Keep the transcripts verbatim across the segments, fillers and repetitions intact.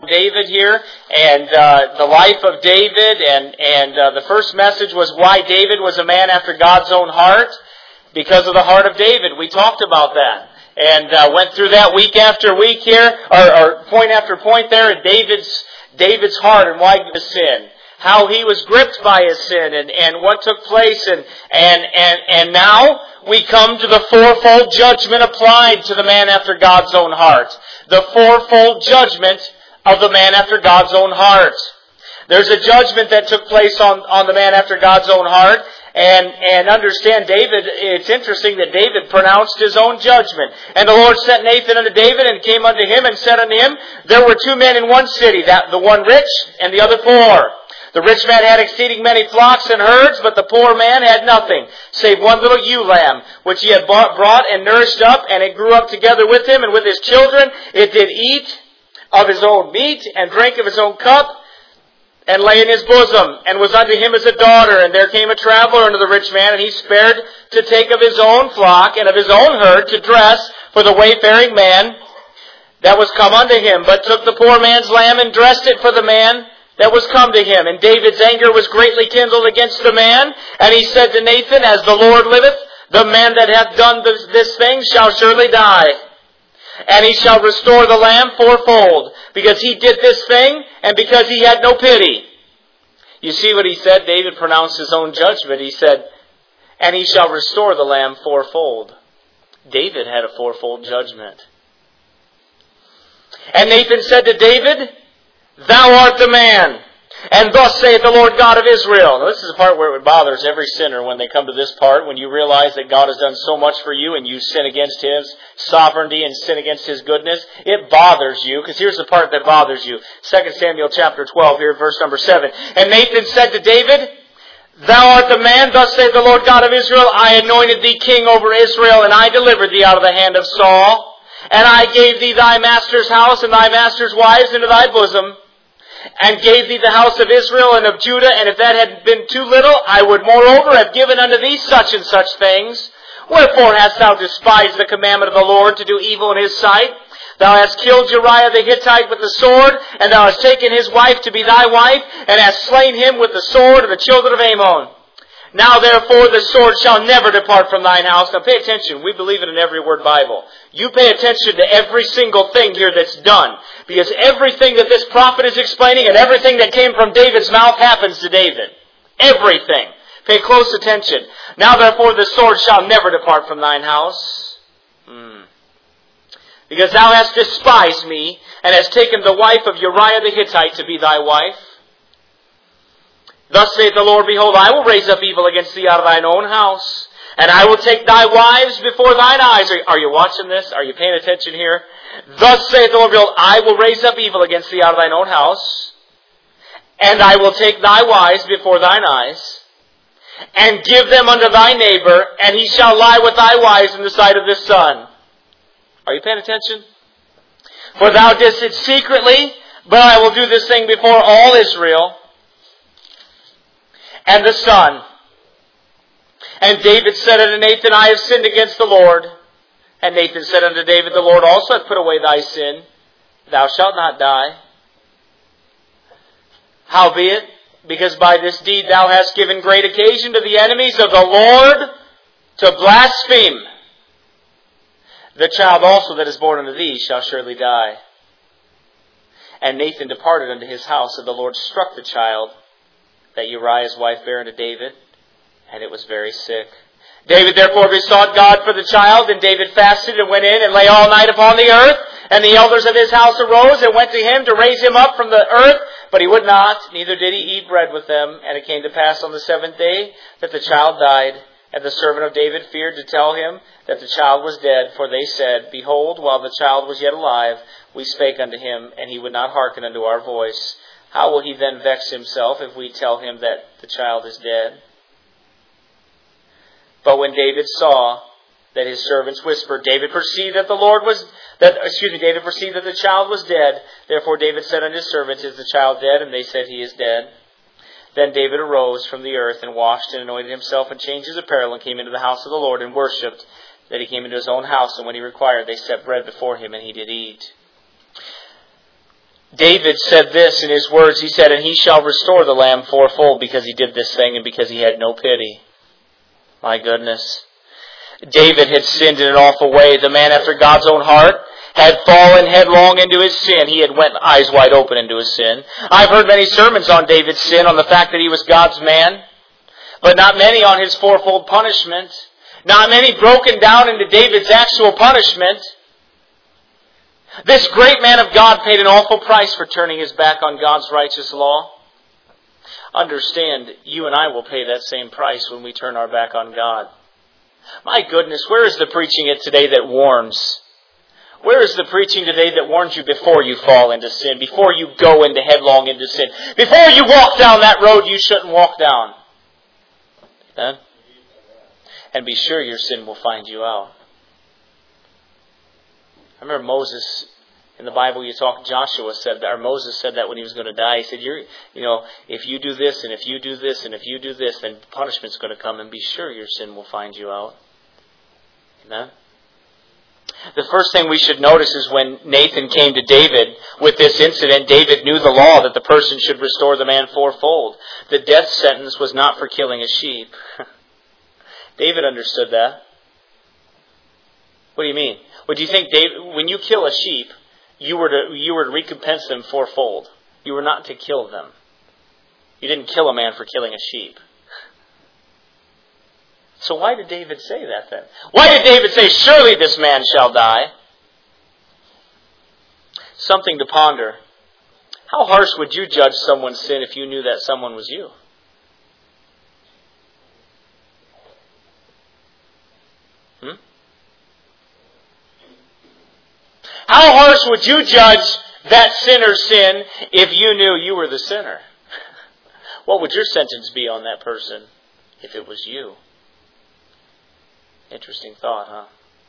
David here, and uh, the life of David, and and uh, the first message was why David was a man after God's own heart, because of the heart of David. We talked about that, and uh, went through that week after week here, or, or point after point there, in David's David's heart and why he was sin, how he was gripped by his sin, and, and what took place, and and and and now we come to the fourfold judgment applied to the man after God's own heart. The fourfold judgment of the man after God's own heart. There's a judgment that took place on, on the man after God's own heart. And, and understand David, it's interesting that David pronounced his own judgment. And the Lord sent Nathan unto David, and came unto him, and said unto him, there were two men in one city, that the one rich and the other poor. The rich man had exceeding many flocks and herds, but the poor man had nothing, save one little ewe lamb, which he had bought, brought and nourished up, and it grew up together with him and with his children. It did eat of his own meat, and drank of his own cup, and lay in his bosom, and was unto him as a daughter. And there came a traveler unto the rich man, and he spared to take of his own flock and of his own herd to dress for the wayfaring man that was come unto him, but took the poor man's lamb and dressed it for the man that was come to him. And David's anger was greatly kindled against the man, and he said to Nathan, as the Lord liveth, the man that hath done this, this thing shall surely die. And he shall restore the lamb fourfold, because he did this thing, and because he had no pity. You see what he said? David pronounced his own judgment. He said, and he shall restore the lamb fourfold. David had a fourfold judgment. And Nathan said to David, thou art the man. And thus saith the Lord God of Israel. Now, this is the part where it bothers every sinner when they come to this part, when you realize that God has done so much for you and you sin against His sovereignty and sin against His goodness. It bothers you, because here's the part that bothers you. Second Samuel chapter twelve, here verse number seven. And Nathan said to David, thou art the man, thus saith the Lord God of Israel, I anointed thee king over Israel, and I delivered thee out of the hand of Saul. And I gave thee thy master's house and thy master's wives into thy bosom, and gave thee the house of Israel and of Judah, and if that had been too little, I would moreover have given unto thee such and such things. Wherefore hast thou despised the commandment of the Lord to do evil in His sight? Thou hast killed Uriah the Hittite with the sword, and thou hast taken his wife to be thy wife, and hast slain him with the sword of the children of Ammon. Now therefore the sword shall never depart from thine house. Now pay attention. We believe in an every word Bible. You pay attention to every single thing here that's done. Because everything that this prophet is explaining and everything that came from David's mouth happens to David. Everything. Pay close attention. Now therefore the sword shall never depart from thine house. Hmm. Because thou hast despised me, and hast taken the wife of Uriah the Hittite to be thy wife. Thus saith the Lord, behold, I will raise up evil against thee out of thine own house, and I will take thy wives before thine eyes. Are, are you watching this? Are you paying attention here? Thus saith the Lord, behold, I will raise up evil against thee out of thine own house, and I will take thy wives before thine eyes, and give them unto thy neighbor, and he shall lie with thy wives in the sight of the sun. Are you paying attention? For thou didst it secretly, but I will do this thing before all Israel and the sun. And David said unto Nathan, I have sinned against the Lord. And Nathan said unto David, the Lord also hath put away thy sin. Thou shalt not die. Howbeit, because by this deed thou hast given great occasion to the enemies of the Lord to blaspheme, the child also that is born unto thee shall surely die. And Nathan departed unto his house, and the Lord struck the child that Uriah's wife bare unto David, and it was very sick. David therefore besought God for the child, and David fasted and went in and lay all night upon the earth. And the elders of his house arose and went to him to raise him up from the earth, but he would not, neither did he eat bread with them. And it came to pass on the seventh day that the child died. And the servant of David feared to tell him that the child was dead, for they said, behold, while the child was yet alive, we spake unto him, and he would not hearken unto our voice. How will he then vex himself if we tell him that the child is dead? But when David saw that his servants whispered, David perceived that the Lord was, that, excuse me, David perceived that the child was dead. Therefore David said unto his servants, is the child dead? And they said, he is dead. Then David arose from the earth and washed and anointed himself and changed his apparel and came into the house of the Lord and worshipped. Then he came into his own house, and when he required, they set bread before him, and he did eat. David said this in his words. He said, and he shall restore the lamb fourfold because he did this thing and because he had no pity. My goodness. David had sinned in an awful way. The man after God's own heart had fallen headlong into his sin. He had went eyes wide open into his sin. I've heard many sermons on David's sin, on the fact that he was God's man, but not many on his fourfold punishment. Not many broken down into David's actual punishment. This great man of God paid an awful price for turning his back on God's righteous law. Understand, you and I will pay that same price when we turn our back on God. My goodness, where is the preaching at today that warns? Where is the preaching today that warns you before you fall into sin, before you go into headlong into sin, before you walk down that road you shouldn't walk down? Amen? And be sure your sin will find you out. I remember Moses, in the Bible you talk, Joshua said that, or Moses said that when he was going to die. He said, You're, you know, if you do this, and if you do this, and if you do this, then punishment's going to come, and be sure your sin will find you out. Amen? The first thing we should notice is when Nathan came to David with this incident, David knew the law that the person should restore the man fourfold. The death sentence was not for killing a sheep. David understood that. What do you mean? What do you think, David? When you kill a sheep, you were to you were to recompense them fourfold. You were not to kill them. You didn't kill a man for killing a sheep. So why did David say that then? Why did David say, surely this man shall die? Something to ponder. How harsh would you judge someone's sin if you knew that someone was you? Hmm? How harsh would you judge that sinner's sin if you knew you were the sinner? What would your sentence be on that person if it was you? Interesting thought, huh?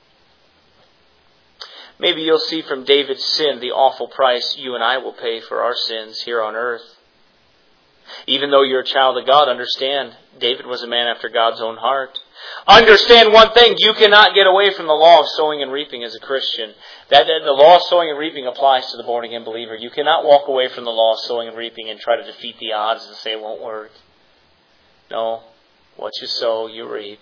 Maybe you'll see from David's sin the awful price you and I will pay for our sins here on earth. Even though you're a child of God, understand, David was a man after God's own heart. Understand one thing, you cannot get away from the law of sowing and reaping as a Christian. That, that the law of sowing and reaping applies to the born-again believer. You cannot walk away from the law of sowing and reaping and try to defeat the odds and say it won't work. No, what you sow, you reap.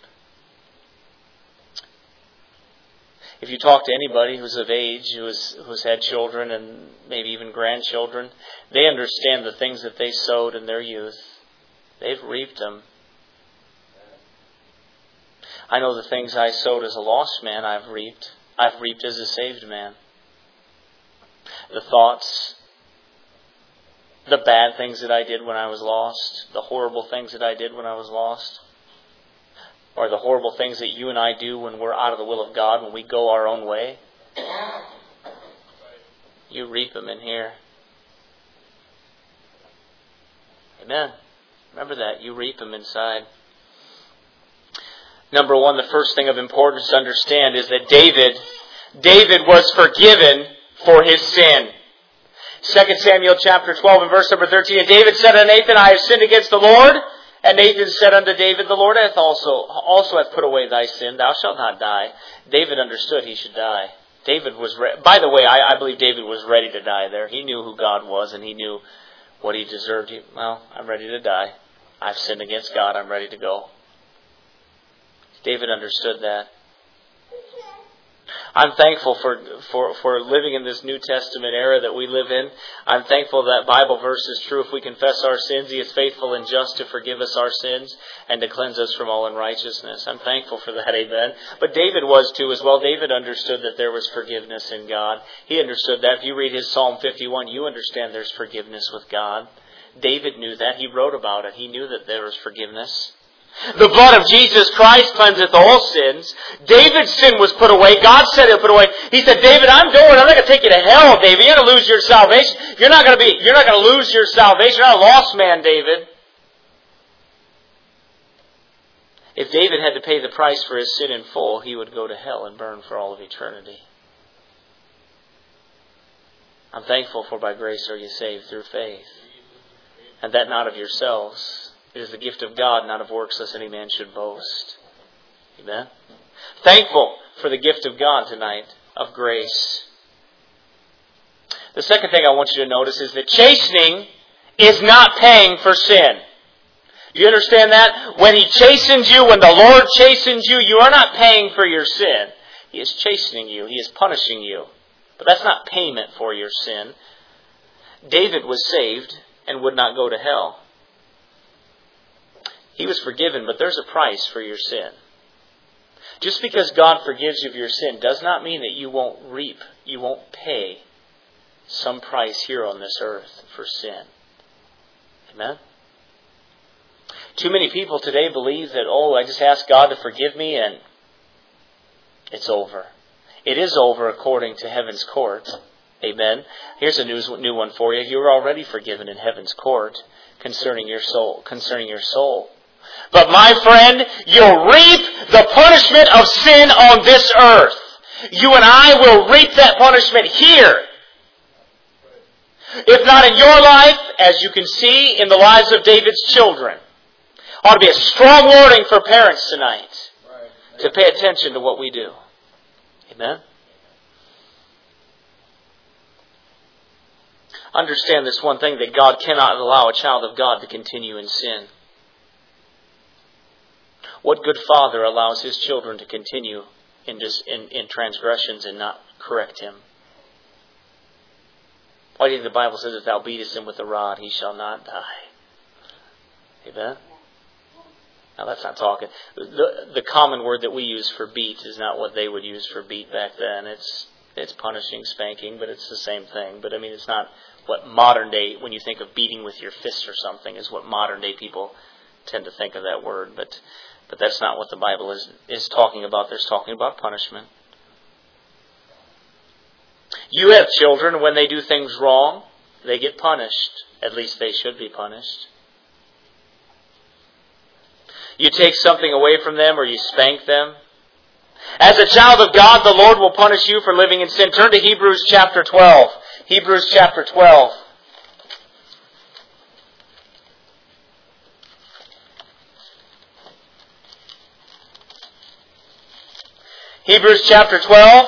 If you talk to anybody who's of age, who's, who's had children and maybe even grandchildren, they understand the things that they sowed in their youth. They've reaped them. I know the things I sowed as a lost man, I've reaped. I've reaped as a saved man. The thoughts, the bad things that I did when I was lost, the horrible things that I did when I was lost, or the horrible things that you and I do when we're out of the will of God, when we go our own way. You reap them in here. Amen. Remember that. You reap them inside. Number one, the first thing of importance to understand is that David, David was forgiven for his sin. Second Samuel chapter twelve and verse number thirteen. And David said unto Nathan, I have sinned against the Lord. And Nathan said unto David, the Lord hath also, also hath put away thy sin. Thou shalt not die. David understood he should die. David was, re- by the way, I, I believe David was ready to die there. He knew who God was and he knew what he deserved. He, well, I'm ready to die. I've sinned against God. I'm ready to go. David understood that. I'm thankful for, for, for living in this New Testament era that we live in. I'm thankful that Bible verse is true. If we confess our sins, He is faithful and just to forgive us our sins and to cleanse us from all unrighteousness. I'm thankful for that, amen. But David was too as well. David understood that there was forgiveness in God. He understood that. If you read his Psalm fifty-one, you understand there's forgiveness with God. David knew that. He wrote about it. He knew that there was forgiveness. The blood of Jesus Christ cleanseth all sins. David's sin was put away. God said it put away. He said, David, I'm going. I'm not going to take you to hell, David. You're going to lose your salvation. You're not going to be, you're not going to lose your salvation. You're not a lost man, David. If David had to pay the price for his sin in full, he would go to hell and burn for all of eternity. I'm thankful for by grace are you saved through faith. And that not of yourselves. It is the gift of God, not of works, lest any man should boast. Amen? Thankful for the gift of God tonight, of grace. The second thing I want you to notice is that chastening is not paying for sin. Do you understand that? When He chastens you, when the Lord chastens you, you are not paying for your sin. He is chastening you. He is punishing you. But that's not payment for your sin. David was saved and would not go to hell. He was forgiven, but there's a price for your sin. Just because God forgives you of your sin does not mean that you won't reap, you won't pay some price here on this earth for sin. Amen? Too many people today believe that, oh, I just ask God to forgive me and it's over. It is over according to heaven's court. Amen. Here's a news, new one for you. You're already forgiven in heaven's court concerning your soul. Concerning your soul. But my friend, you'll reap the punishment of sin on this earth. You and I will reap that punishment here. If not in your life, as you can see in the lives of David's children. Ought to be a strong warning for parents tonight to pay attention to what we do. Amen? Understand this one thing, that God cannot allow a child of God to continue in sin. What good father allows his children to continue in, dis, in, in transgressions and not correct him? Why do you think the Bible says, if thou beatest him with a rod, he shall not die? Amen? Now that's not talking. The, the common word that we use for beat is not what they would use for beat back then. It's it's punishing, spanking, but it's the same thing. But I mean, it's not what modern day, when you think of beating with your fists or something, is what modern day people tend to think of that word. But but that's not what the Bible is is talking about. There's talking about punishment. You have children, when they do things wrong, they get punished. At least they should be punished. You take something away from them or you spank them. As a child of God, the Lord will punish you for living in sin. Turn to Hebrews chapter twelve. Hebrews chapter twelve. Hebrews chapter twelve.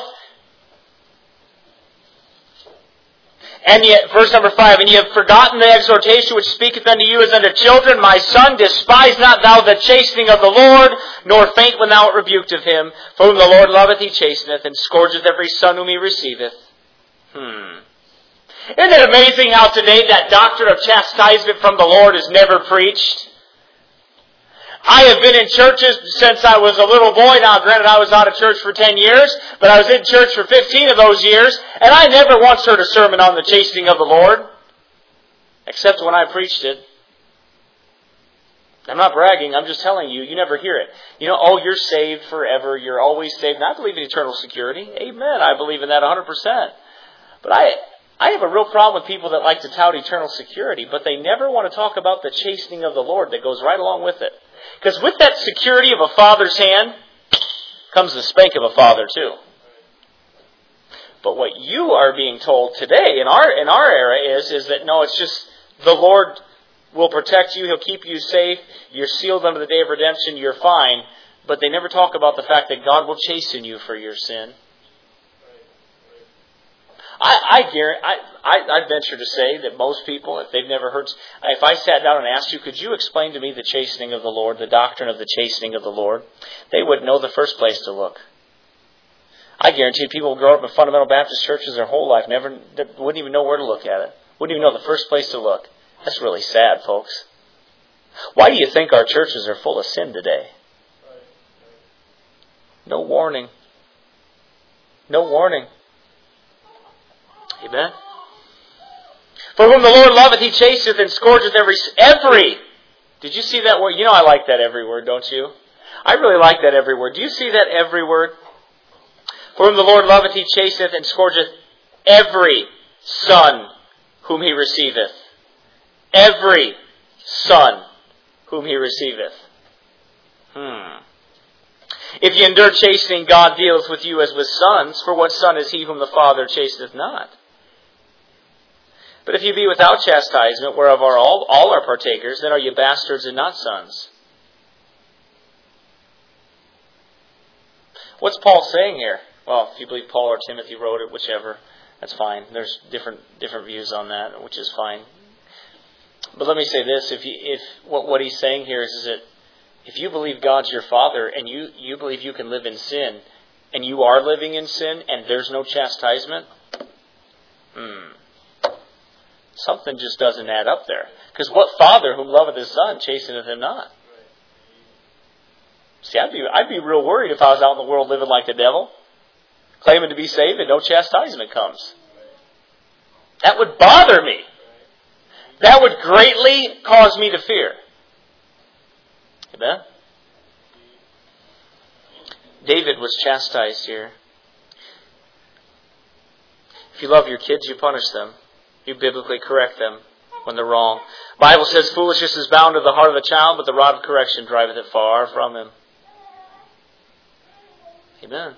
And yet, verse number five, and ye have forgotten the exhortation which speaketh unto you as unto children. My son, despise not thou the chastening of the Lord, nor faint when thou art rebuked of him. For whom the Lord loveth, he chasteneth, and scourgeth every son whom he receiveth. Hmm. Isn't it amazing how today that doctrine of chastisement from the Lord is never preached? I have been in churches since I was a little boy. Now, granted, I was out of church for ten years, but I was in church for fifteen of those years, and I never once heard a sermon on the chastening of the Lord, except when I preached it. I'm not bragging, I'm just telling you, you never hear it. You know, oh, you're saved forever, you're always saved. And I believe in eternal security. Amen, I believe in that one hundred percent. But I... I have a real problem with people that like to tout eternal security, but they never want to talk about the chastening of the Lord that goes right along with it. Because with that security of a father's hand comes the spank of a father too. But what you are being told today in our in our era is, is that no, it's just the Lord will protect you, He'll keep you safe, you're sealed unto the day of redemption, you're fine. But they never talk about the fact that God will chasten you for your sin. I, I, I, I, I venture to say that most people, if they've never heard, if I sat down and asked you, could you explain to me the chastening of the Lord, the doctrine of the chastening of the Lord, they wouldn't know the first place to look. I guarantee people will grow up in fundamental Baptist churches their whole life, never wouldn't even know where to look at it. Wouldn't even know the first place to look. That's really sad, folks. Why do you think our churches are full of sin today? No warning. No warning. Amen. For whom the Lord loveth, he chasteth and scourgeth every, every. Did you see that word? You know I like that every word, don't you? I really like that every word. Do you see that every word? For whom the Lord loveth, he chasteth and scourgeth every son whom he receiveth. Every son whom he receiveth. Hmm. If ye endure chastening, God dealeth with you as with sons. For what son is he whom the Father chasteneth not? But if you be without chastisement, whereof are all, all are partakers, then are you bastards and not sons. What's Paul saying here? Well, if you believe Paul or Timothy wrote it, whichever. That's fine. There's different different views on that, which is fine. But let me say this: if you, if what what he's saying here is, is that if you believe God's your Father and you, you believe you can live in sin, and you are living in sin, and there's no chastisement, hmm, something just doesn't add up there. Because what father whom loveth his son chasteneth him not? See, I'd be I'd be real worried if I was out in the world living like the devil, claiming to be saved, and no chastisement comes. That would bother me. That would greatly cause me to fear. Amen? David was chastised here. If you love your kids, you punish them. You biblically correct them when they're wrong. The Bible says foolishness is bound to the heart of the child, but the rod of correction driveth it far from him. Amen.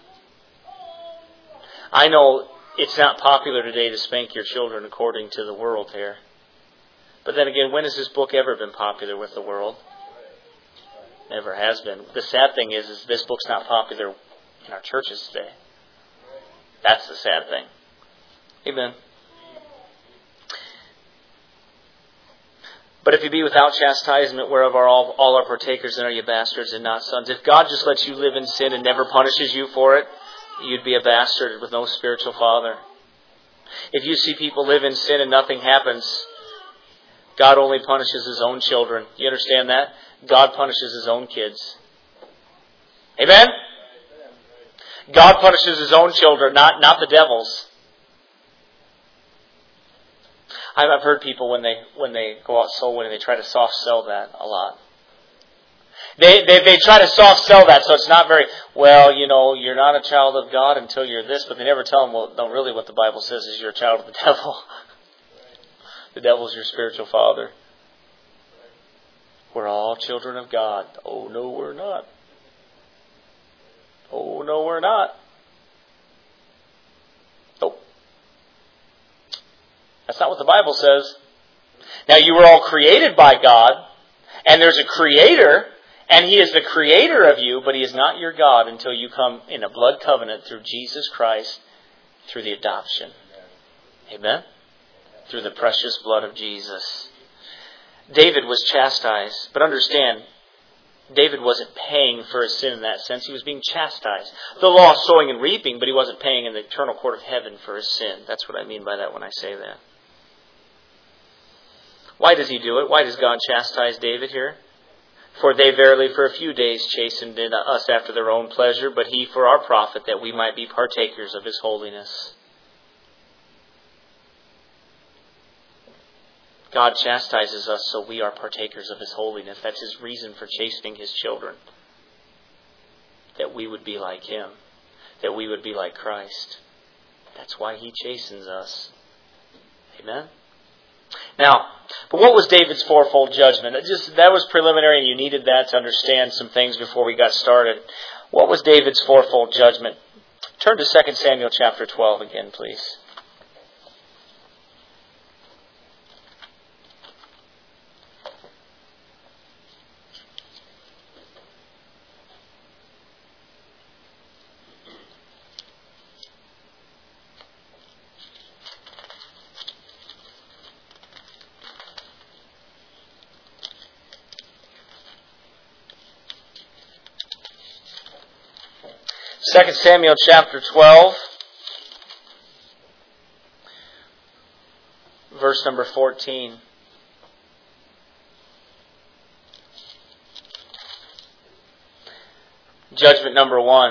I know it's not popular today to spank your children according to the world here. But then again, when has this book ever been popular with the world? Never has been. The sad thing is, is this book's not popular in our churches today. That's the sad thing. Amen. But if you be without chastisement, whereof are all, all are partakers, then are you bastards and not sons. If God just lets you live in sin and never punishes you for it, you'd be a bastard with no spiritual father. If you see people live in sin and nothing happens, God only punishes His own children. You understand that? God punishes His own kids. Amen? God punishes His own children, not, not the devil's. I've heard people when they when they go out soul winning, they try to soft sell that a lot. They, they they try to soft sell that, so it's not very, well, you know, you're not a child of God until you're this, but they never tell them, well, no, really what the Bible says is you're a child of the devil. The devil's your spiritual father. We're all children of God. Oh, no, we're not. Oh, no, we're not. Nope. That's not what the Bible says. Now, you were all created by God, and there's a creator, and He is the creator of you, but He is not your God until you come in a blood covenant through Jesus Christ, through the adoption. Amen? Through the precious blood of Jesus. David was chastised, but understand, David wasn't paying for his sin in that sense. He was being chastised. The law is sowing and reaping, but he wasn't paying in the eternal court of heaven for his sin. That's what I mean by that when I say that. Why does He do it? Why does God chastise David here? For they verily for a few days chastened us after their own pleasure, but He for our profit, that we might be partakers of His holiness. God chastises us so we are partakers of His holiness. That's His reason for chastening His children. That we would be like Him. That we would be like Christ. That's why He chastens us. Amen? Now, but what was David's fourfold judgment? That, just, that was preliminary, and you needed that to understand some things before we got started. What was David's fourfold judgment? Turn to Second Samuel chapter twelve again, please. Second Samuel chapter twelve, verse number fourteen. Judgment number one.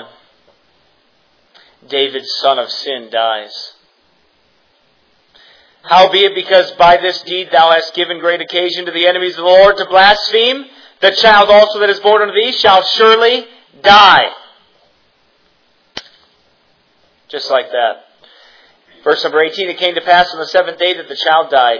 David, son of sin, dies. Howbeit, because by this deed thou hast given great occasion to the enemies of the Lord to blaspheme, the child also that is born unto thee shall surely die. Just like that. Verse number eighteen, it came to pass on the seventh day that the child died.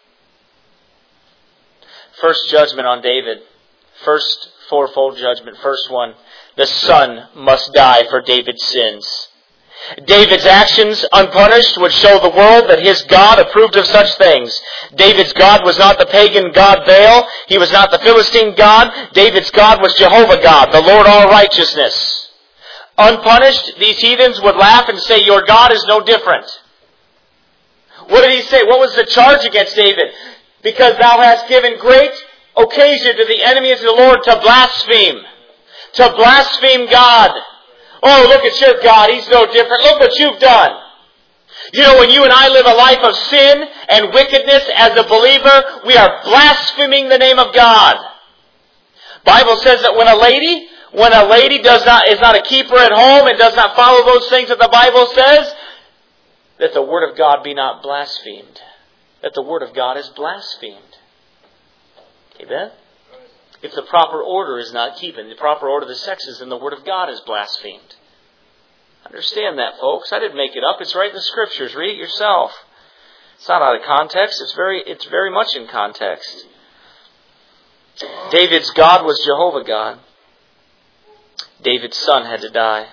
First judgment on David. First fourfold judgment. First one, the son must die for David's sins. David's actions, unpunished, would show the world that his God approved of such things. David's God was not the pagan god Baal. He was not the Philistine god. David's God was Jehovah God, the Lord all righteousness. Unpunished, these heathens would laugh and say, your God is no different. What did he say? What was the charge against David? Because thou hast given great occasion to the enemies of the Lord to blaspheme. To blaspheme God. Oh, look at your God. He's no different. Look what you've done. You know, when you and I live a life of sin and wickedness as a believer, we are blaspheming the name of God. Bible says that when a lady, when a lady does not, is not a keeper at home and does not follow those things that the Bible says, that the Word of God be not blasphemed. That the Word of God is blasphemed. Amen? If the proper order is not keeping, the proper order of the sexes, then the Word of God is blasphemed. Understand that, folks. I didn't make it up. It's right in the Scriptures. Read it yourself. It's not out of context. It's very, it's very much in context. David's God was Jehovah God. David's son had to die.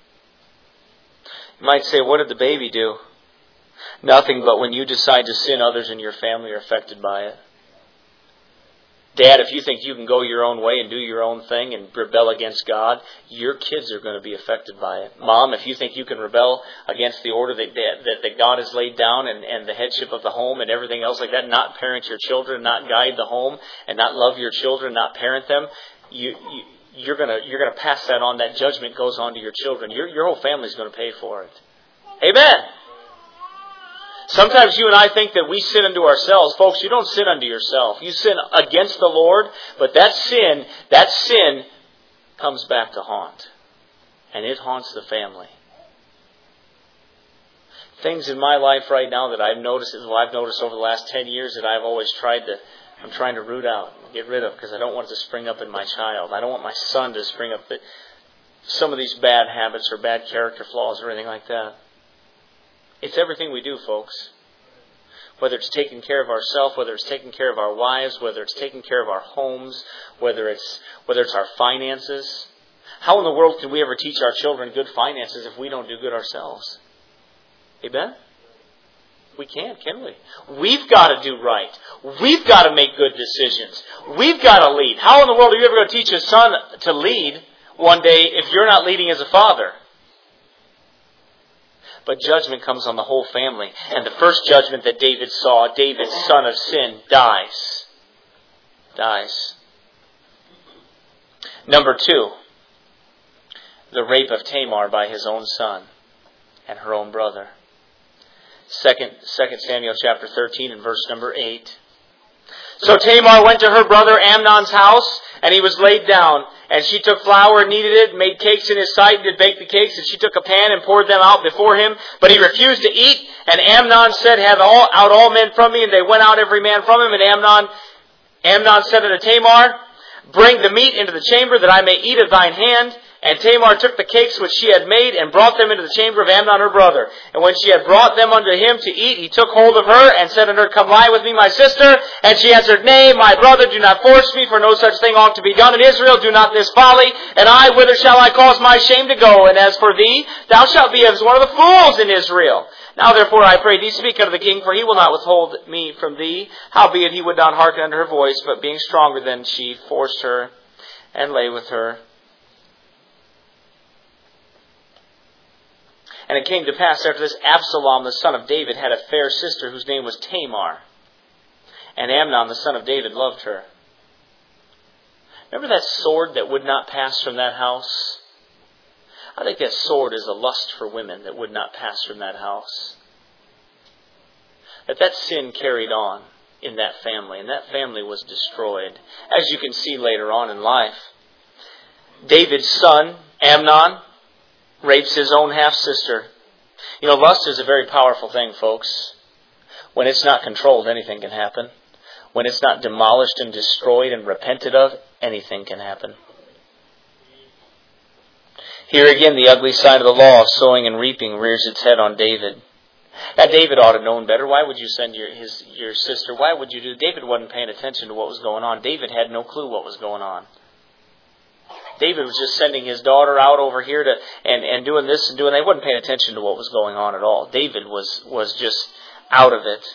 You might say, what did the baby do? Nothing, but when you decide to sin, others in your family are affected by it. Dad, if you think you can go your own way and do your own thing and rebel against God, your kids are going to be affected by it. Mom, if you think you can rebel against the order that, that, that God has laid down and, and the headship of the home and everything else like that, not parent your children, not guide the home, and not love your children, not parent them, you, you, you're going to you're going to pass that on. That judgment goes on to your children. Your, your whole family's going to pay for it. Amen. Sometimes you and I think that we sin unto ourselves. Folks, you don't sin unto yourself. You sin against the Lord, but that sin, that sin comes back to haunt. And it haunts the family. Things in my life right now that I've noticed, well, I've noticed over the last ten years that I've always tried to, I'm trying to root out, get rid of, because I don't want it to spring up in my child. I don't want my son to spring up the, some of these bad habits or bad character flaws or anything like that. It's everything we do, folks. Whether it's taking care of ourselves, whether it's taking care of our wives, whether it's taking care of our homes, whether it's whether it's our finances. How in the world can we ever teach our children good finances if we don't do good ourselves? Amen? We can't, can we? We've got to do right. We've got to make good decisions. We've got to lead. How in the world are you ever going to teach a son to lead one day if you're not leading as a father? But judgment comes on the whole family. And the first judgment that David saw, David, son of sin, dies. Dies. Number two, the rape of Tamar by his own son and her own brother. Second, Second Samuel chapter thirteen and verse number eight. So Tamar went to her brother Amnon's house, and he was laid down. And she took flour and kneaded it, and made cakes in his sight, and did bake the cakes. And she took a pan and poured them out before him. But he refused to eat. And Amnon said, have all, out all men from me. And they went out every man from him. And Amnon, Amnon said unto Tamar, bring the meat into the chamber, that I may eat of thine hand. And Tamar took the cakes which she had made, and brought them into the chamber of Amnon her brother. And when she had brought them unto him to eat, he took hold of her, and said unto her, come lie with me, my sister. And she answered, nay, my brother, do not force me, for no such thing ought to be done in Israel. Do not this folly. And I, whither shall I cause my shame to go? And as for thee, thou shalt be as one of the fools in Israel. Now therefore I pray thee, speak unto the king, for he will not withhold me from thee. Howbeit he would not hearken unto her voice, but being stronger than she, forced her, and lay with her. And it came to pass after this, Absalom, the son of David, had a fair sister whose name was Tamar. And Amnon, the son of David, loved her. Remember that sword that would not pass from that house? I think that sword is a lust for women that would not pass from that house. That that sin carried on in that family, and that family was destroyed, as you can see later on in life. David's son, Amnon, rapes his own half-sister. You know, lust is a very powerful thing, folks. When it's not controlled, anything can happen. When it's not demolished and destroyed and repented of, anything can happen. Here again, the ugly side of the law of sowing and reaping rears its head on David. Now, David ought to have known better. Why would you send your his your sister? Why would you do? David wasn't paying attention to what was going on. David had no clue what was going on. David was just sending his daughter out over here to and, and doing this and doing that. He wasn't paying attention to what was going on at all. David was, was just out of it.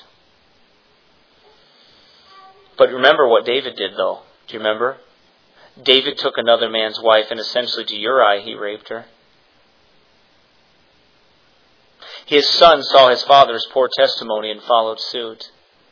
But remember what David did, though. Do you remember? David took another man's wife, and essentially to Uriah he raped her. His son saw his father's poor testimony and followed suit.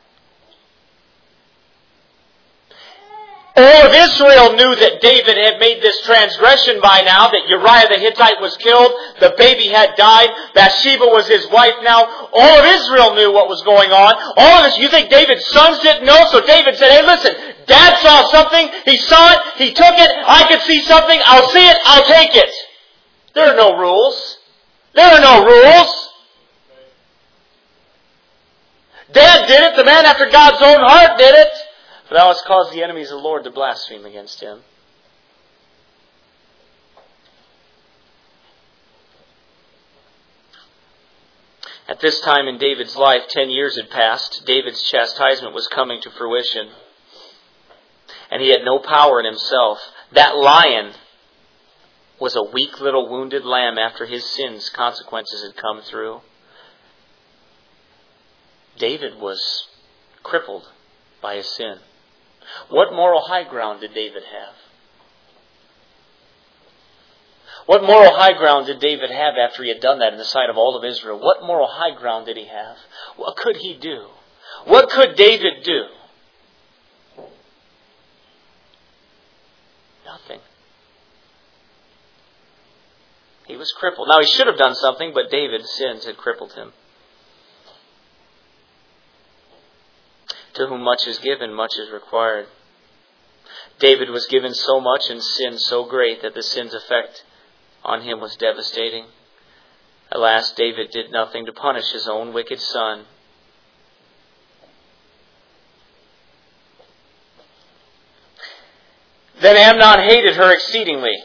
All of Israel knew that David had made this transgression by now, that Uriah the Hittite was killed, the baby had died, Bathsheba was his wife now. All of Israel knew what was going on. All of this, you think David's sons didn't know? So David said, hey listen, Dad saw something, he saw it, he took it, I could see something, I'll see it, I'll take it. There are no rules. There are no rules. Dad did it, the man after God's own heart did it. For thou hast caused the enemies of the Lord to blaspheme against him. At this time in David's life, ten years had passed. David's chastisement was coming to fruition. And he had no power in himself. That lion was a weak little wounded lamb after his sins' consequences had come through. David was crippled by his sin. What moral high ground did David have? What moral high ground did David have after he had done that in the sight of all of Israel? What moral high ground did he have? What could he do? What could David do? Nothing. He was crippled. Now he should have done something, but David's sins had crippled him. To whom much is given, much is required. David was given so much and sin so great that the sin's effect on him was devastating. Alas, David did nothing to punish his own wicked son. Then Amnon hated her exceedingly.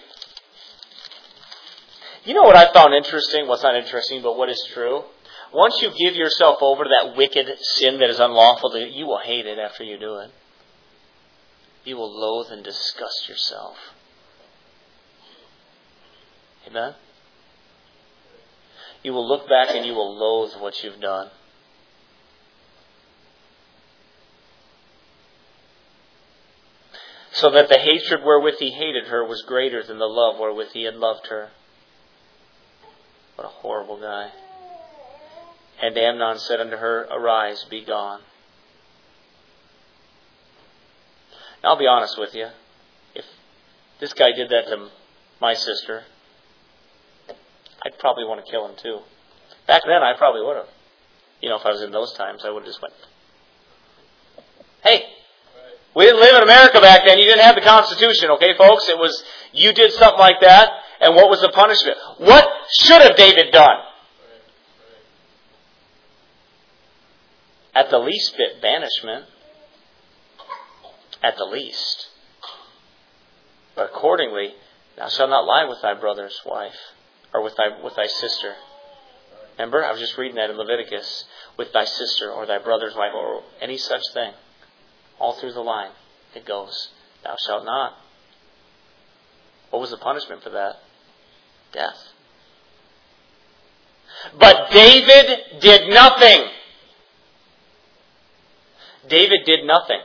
You know what I found interesting? What's not interesting, but what is true? Once you give yourself over to that wicked sin that is unlawful, you will hate it after you do it. You will loathe and disgust yourself. Amen? You will look back and you will loathe what you've done. So that the hatred wherewith he hated her was greater than the love wherewith he had loved her. What a horrible guy. And Amnon said unto her, Arise, be gone. Now, I'll be honest with you. If this guy did that to my sister, I'd probably want to kill him too. Back then, I probably would have. You know, if I was in those times, I would have just went, hey, we didn't live in America back then. You didn't have the Constitution, okay, folks? It was, you did something like that, and what was the punishment? What should have David done? At the least bit, banishment. At the least. But accordingly, thou shalt not lie with thy brother's wife, or with thy with thy sister. Remember, I was just reading that in Leviticus. With thy sister, or thy brother's wife, or any such thing. All through the line, it goes, thou shalt not. What was the punishment for that? Death. But David did nothing. David did nothing.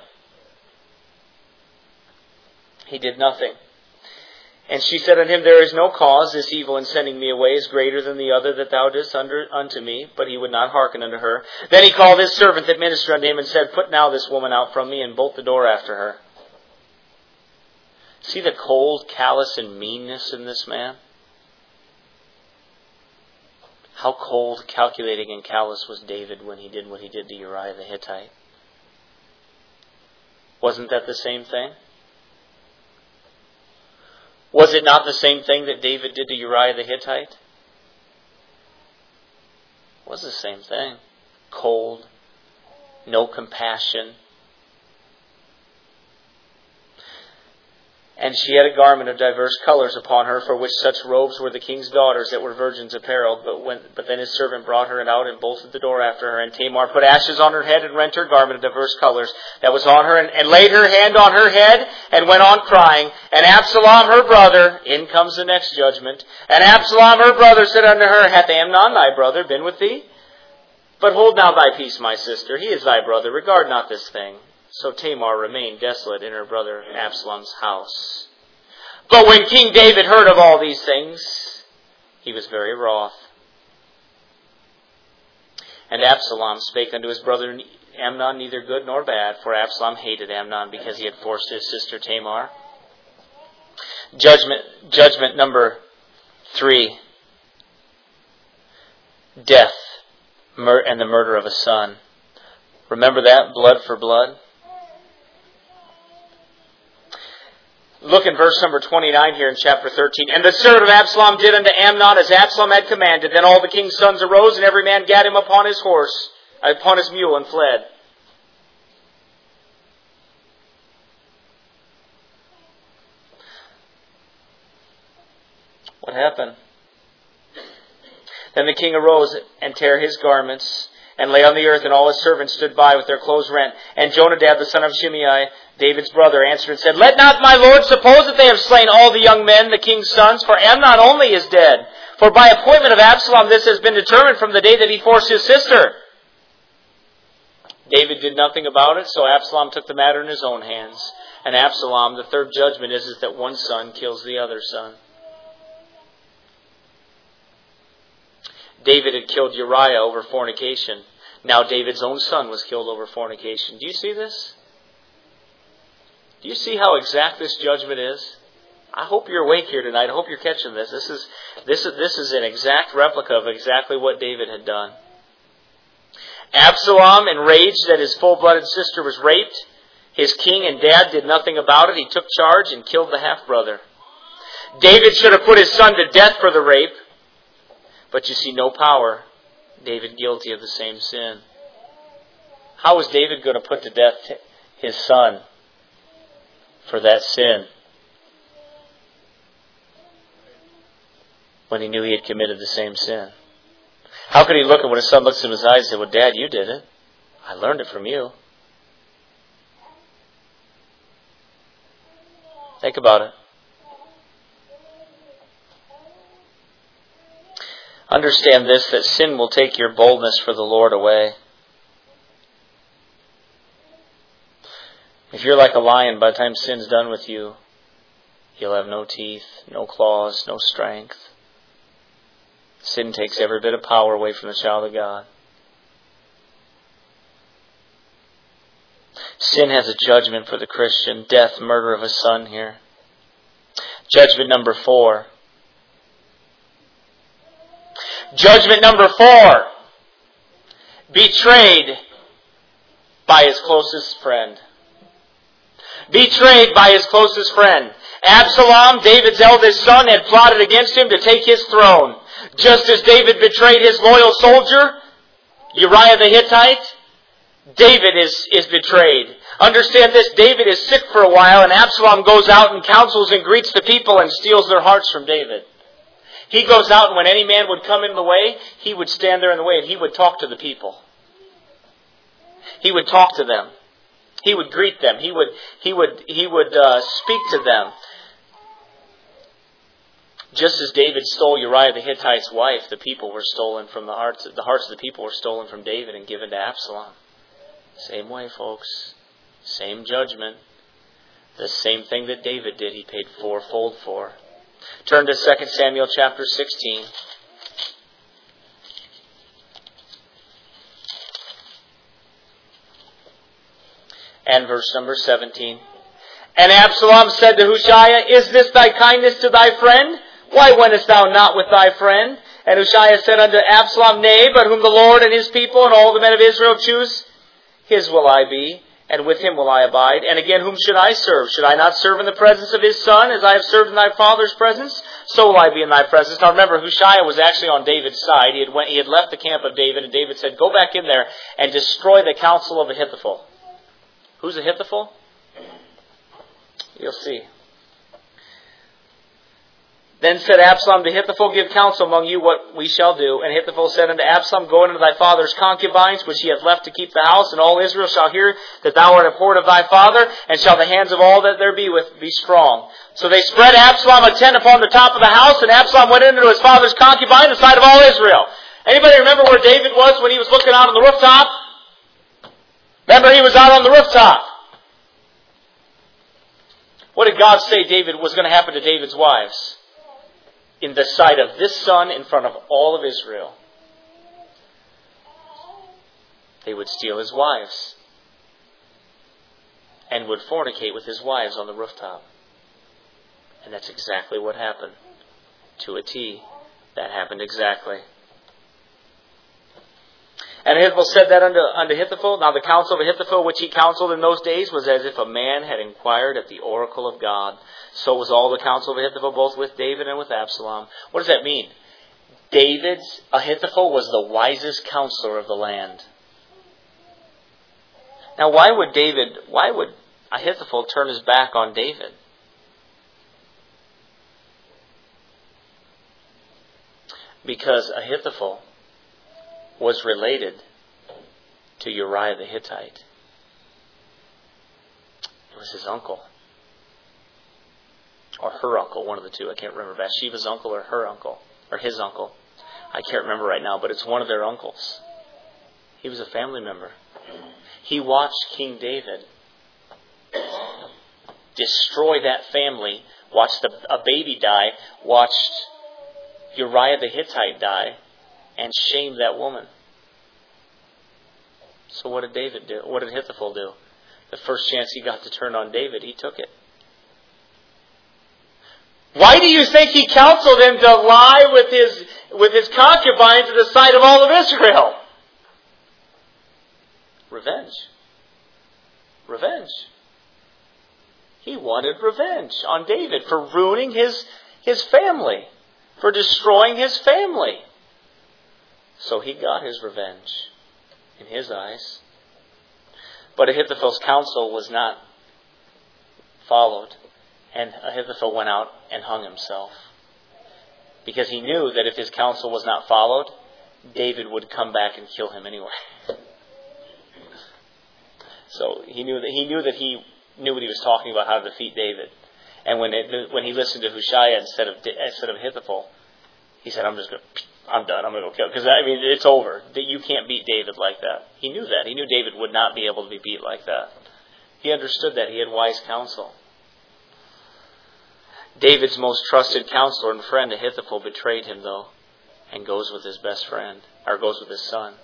He did nothing. And she said unto him, There is no cause. This evil in sending me away is greater than the other that thou didst under, unto me. But he would not hearken unto her. Then he called his servant that ministered unto him and said, Put now this woman out from me, and bolt the door after her. See the cold, callous, and meanness in this man? How cold, calculating, and callous was David when he did what he did to Uriah the Hittite? Wasn't that the same thing? Was it not the same thing that David did to Uriah the Hittite? It was the same thing. Cold, no compassion. And she had a garment of diverse colors upon her, for which such robes were the king's daughters that were virgins apparelled. But when, but then his servant brought her out and bolted the door after her. And Tamar put ashes on her head and rent her garment of diverse colors that was on her, and, and laid her hand on her head, and went on crying. And Absalom her brother, in comes the next judgment, and Absalom her brother said unto her, Hath Amnon thy brother been with thee? But hold now thy peace, my sister, he is thy brother, regard not this thing. So Tamar remained desolate in her brother Absalom's house. But when King David heard of all these things, he was very wroth. And Absalom spake unto his brother Amnon neither good nor bad, for Absalom hated Amnon because he had forced his sister Tamar. Judgment, judgment number three. Death mur- and the murder of a son. Remember that? Blood for blood. Look in verse number twenty-nine here in chapter thirteen. And the spirit of Absalom did unto Amnon as Absalom had commanded. Then all the king's sons arose, and every man gat him upon his horse, upon his mule, and fled. What happened? Then the king arose and tare his garments, and lay on the earth, and all his servants stood by with their clothes rent. And Jonadab, the son of Shimei, David's brother, answered and said, Let not my lord suppose that they have slain all the young men, the king's sons, for Amnon only is dead. For by appointment of Absalom this has been determined from the day that he forced his sister. David did nothing about it, so Absalom took the matter in his own hands. And Absalom, the third judgment is, is that one son kills the other son. David had killed Uriah over fornication. Now David's own son was killed over fornication. Do you see this? Do you see how exact this judgment is? I hope you're awake here tonight. I hope you're catching this. This is this is this is an exact replica of exactly what David had done. Absalom, enraged that his full-blooded sister was raped, his king and dad did nothing about it. He took charge and killed the half-brother. David should have put his son to death for the rape. But you see, no power. David guilty of the same sin. How was David going to put to death his son for that sin when he knew he had committed the same sin? How could he look at when his son looks in his eyes and say, Well, Dad, you did it. I learned it from you. Think about it. Understand this, that sin will take your boldness for the Lord away. If you're like a lion, by the time sin's done with you, you'll have no teeth, no claws, no strength. Sin takes every bit of power away from the child of God. Sin has a judgment for the Christian. Death, murder of a son here. Judgment number four. Judgment number four. Betrayed by his closest friend. Betrayed by his closest friend. Absalom, David's eldest son, had plotted against him to take his throne. Just as David betrayed his loyal soldier, Uriah the Hittite, David is, is betrayed. Understand this, David is sick for a while, and Absalom goes out and counsels and greets the people and steals their hearts from David. He goes out, and when any man would come in the way, he would stand there in the way, and he would talk to the people. He would talk to them. He would greet them. He would he would he would uh, speak to them. Just as David stole Uriah the Hittite's wife, the people were stolen from the hearts. The hearts of the people were stolen from David and given to Absalom. Same way, folks. Same judgment. The same thing that David did, he paid fourfold for. Turn to Second Samuel chapter sixteen. And verse number seventeen. And Absalom said to Hushai, Is this thy kindness to thy friend? Why wentest thou not with thy friend? And Hushai said unto Absalom, Nay, but whom the Lord and his people and all the men of Israel choose, his will I be, and with him will I abide. And again, whom should I serve? Should I not serve in the presence of his son, as I have served in thy father's presence? So will I be in thy presence. Now remember, Hushai was actually on David's side. He had, went, he had left the camp of David, and David said, Go back in there and destroy the counsel of Ahithophel. Who's Ahithophel? You'll see. Then said Absalom to Ahithophel, Give counsel among you what we shall do. And Ahithophel said unto Absalom, Go into thy father's concubines, which he hath left to keep the house, and all Israel shall hear that thou art abhorred of thy father, and shall the hands of all that there be with be strong. So they spread Absalom a tent upon the top of the house, and Absalom went into his father's concubine, the sight of all Israel. Anybody remember where David was when he was looking out on the rooftop? Remember, he was out on the rooftop. What did God say David was going to happen to David's wives? In the sight of this son, in front of all of Israel. They would steal his wives and would fornicate with his wives on the rooftop. And that's exactly what happened. To a T, that happened exactly. And Ahithophel said that unto, unto Ahithophel. Now the counsel of Ahithophel, which he counseled in those days, was as if a man had inquired at the oracle of God. So was all the counsel of Ahithophel, both with David and with Absalom. What does that mean? David's, Ahithophel was the wisest counselor of the land. Now why would David, why would Ahithophel turn his back on David? Because Ahithophel was related to Uriah the Hittite. It was his uncle. Or her uncle, one of the two. I can't remember. Bathsheba's uncle or her uncle. Or his uncle. I can't remember right now, but it's one of their uncles. He was a family member. He watched King David destroy that family, watched the, a baby die, watched Uriah the Hittite die, and shame that woman. So what did David do? What did Ahithophel do? The first chance he got to turn on David, he took it. Why do you think he counseled him to lie with his with his concubines at the sight of all of Israel? Revenge. Revenge. He wanted revenge on David for ruining his, his family, for destroying his family. So he got his revenge in his eyes. But Ahithophel's counsel was not followed. And Ahithophel went out and hung himself. Because he knew that if his counsel was not followed, David would come back and kill him anyway. So he knew that he knew that he knew what he was talking about, how to defeat David. And when it, when he listened to Hushai instead of instead of Ahithophel, he said, "I'm just going. I'm done. I'm going to go kill." Because I mean, it's over. You can't beat David like that. He knew that. He knew David would not be able to be beat like that. He understood that. He had wise counsel. David's most trusted counselor and friend, Ahithophel, betrayed him, though, and goes with his best friend, or goes with his son.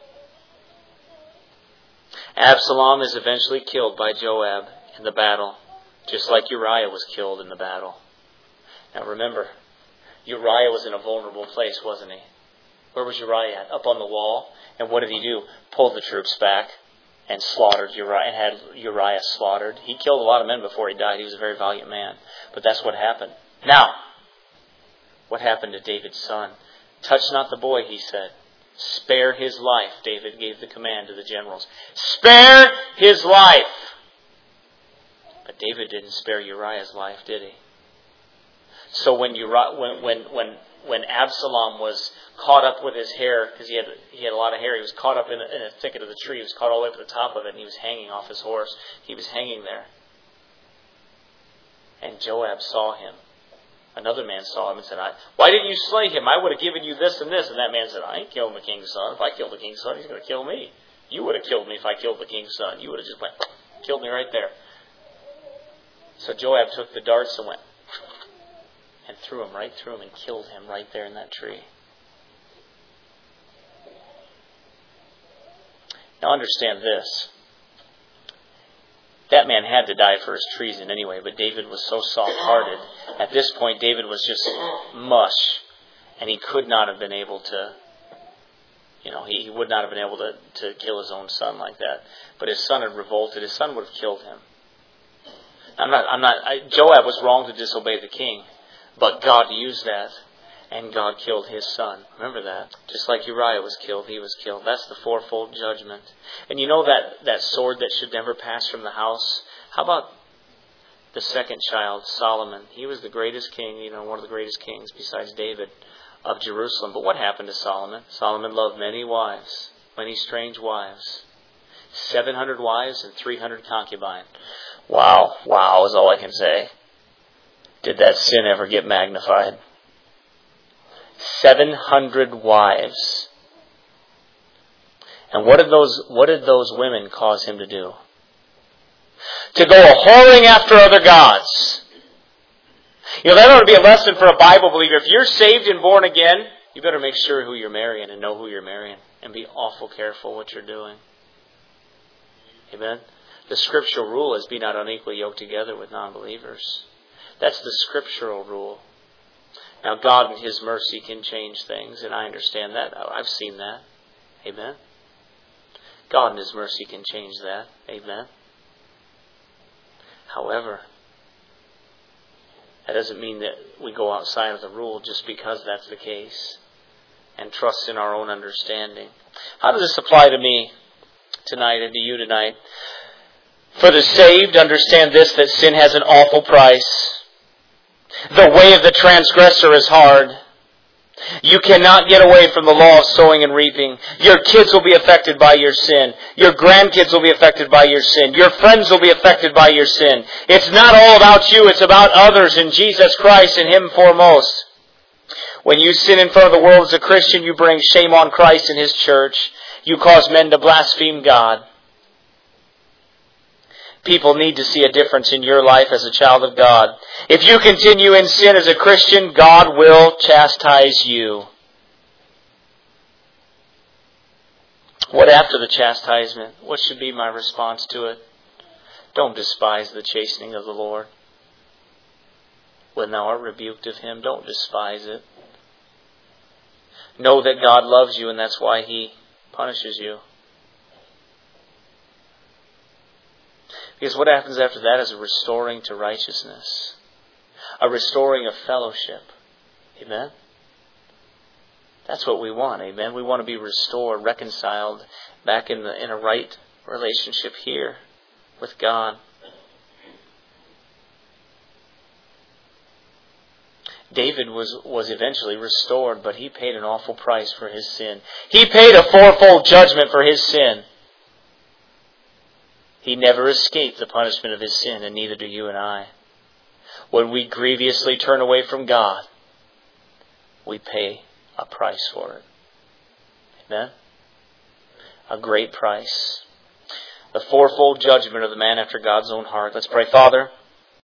Absalom is eventually killed by Joab in the battle, just like Uriah was killed in the battle. Now remember, Uriah was in a vulnerable place, wasn't he? Where was Uriah at? Up on the wall. And what did he do? Pulled the troops back and slaughtered Uriah, and had Uriah slaughtered. He killed a lot of men before he died. He was a very valiant man. But that's what happened. Now, what happened to David's son? Touch not the boy, he said. Spare his life. David gave the command to the generals. Spare his life. But David didn't spare Uriah's life, did he? So when Uriah, when when when when Absalom was caught up with his hair, because he had he had a lot of hair, he was caught up in a, in a thicket of the tree. He was caught all the way up to the top of it, and he was hanging off his horse. He was hanging there. And Joab saw him. Another man saw him and said, I, "Why didn't you slay him? I would have given you this and this." And that man said, "I ain't killing the king's son. If I killed the king's son, he's going to kill me. You would have killed me if I killed the king's son. You would have just went, killed me right there." So Joab took the darts and went and threw him right through him and killed him right there in that tree. Now understand this. That man had to die for his treason anyway, but David was so soft-hearted. At this point, David was just mush, and he could not have been able to, you know, he, he would not have been able to, to kill his own son like that. But his son had revolted. His son would have killed him. I'm not, I'm not, I, Joab was wrong to disobey the king, but God used that, and God killed his son. Remember that. Just like Uriah was killed, he was killed. That's the fourfold judgment. And you know that, that sword that should never pass from the house? How about the second child, Solomon? He was the greatest king, you know, one of the greatest kings besides David of Jerusalem. But what happened to Solomon? Solomon loved many wives, many strange wives. seven hundred wives and three hundred concubines. Wow, wow is all I can say. Did that sin ever get magnified? seven hundred wives. And what did those what did those women cause him to do? To go a-whoring after other gods. You know, that ought to be a lesson for a Bible believer. If you're saved and born again, you better make sure who you're marrying and know who you're marrying. And be awful careful what you're doing. Amen? The scriptural rule is be not unequally yoked together with non-believers. That's the scriptural rule. Now, God in His mercy can change things, and I understand that. I've seen that. Amen? God in His mercy can change that. Amen? However, that doesn't mean that we go outside of the rule just because that's the case and trust in our own understanding. How does this apply to me tonight and to you tonight? For the saved, understand this, that sin has an awful price. The way of the transgressor is hard. You cannot get away from the law of sowing and reaping. Your kids will be affected by your sin. Your grandkids will be affected by your sin. Your friends will be affected by your sin. It's not all about you. It's about others and Jesus Christ and Him foremost. When you sin in front of the world as a Christian, you bring shame on Christ and His church. You cause men to blaspheme God. People need to see a difference in your life as a child of God. If you continue in sin as a Christian, God will chastise you. What after the chastisement? What should be my response to it? Don't despise the chastening of the Lord. When thou art rebuked of Him, don't despise it. Know that God loves you, and that's why He punishes you. Because what happens after that is a restoring to righteousness. A restoring of fellowship. Amen? That's what we want. Amen? We want to be restored, reconciled, back in, the, in a right relationship here with God. David was, was eventually restored, but he paid an awful price for his sin. He paid a fourfold judgment for his sin. He never escaped the punishment of his sin, and neither do you and I. When we grievously turn away from God, we pay a price for it. Amen? A great price. The fourfold judgment of the man after God's own heart. Let's pray. Father,